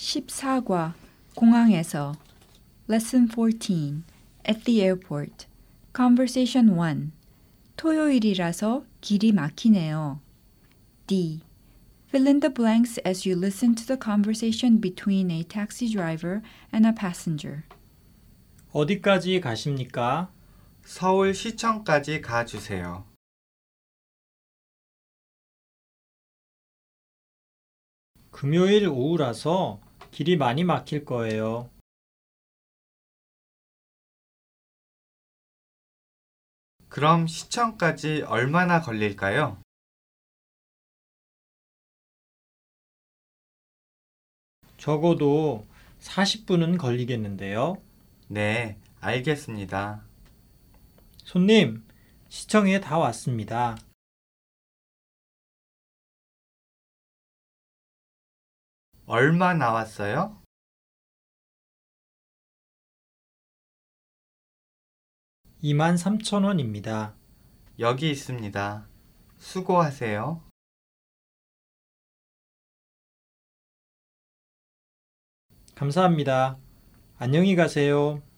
14과 공항에서 Lesson 14 At the airport Conversation 1 토요일이라서 길이 막히네요. D. Fill in the blanks as you listen to the conversation between a taxi driver and a passenger. 어디까지 가십니까? 서울 시청까지 가주세요. 금요일 오후라서 길이 많이 막힐 거예요. 그럼 시청까지 얼마나 걸릴까요? 적어도 40분은 걸리겠는데요. 네, 알겠습니다. 손님, 시청에 다 왔습니다. 얼마 나왔어요? 23,000원입니다. 여기 있습니다. 수고하세요. 감사합니다. 안녕히 가세요.